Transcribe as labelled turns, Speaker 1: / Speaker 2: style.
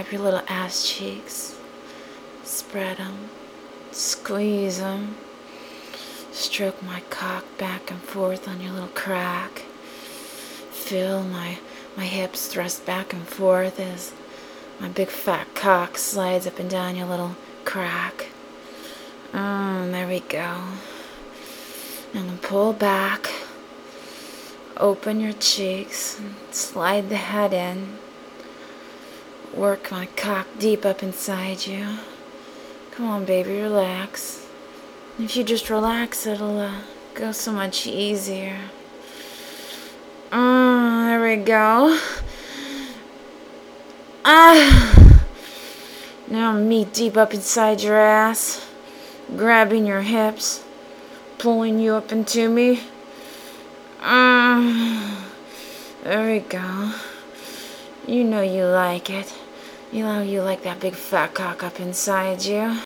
Speaker 1: up your little ass cheeks. Spread them. Squeeze them. Stroke my cock back and forth on your little crack. Feel my hips thrust back and forth as my big fat cock slides up and down your little crack. There we go. And then pull back. Open your cheeks. Slide the head in. Work my cock deep up inside you. Come on, baby, relax. If you just relax, it'll go so much easier. There we go. Now me deep up inside your ass, grabbing your hips, pulling you up into me. There we go. You know you like it. You know you like that big fat cock up inside you.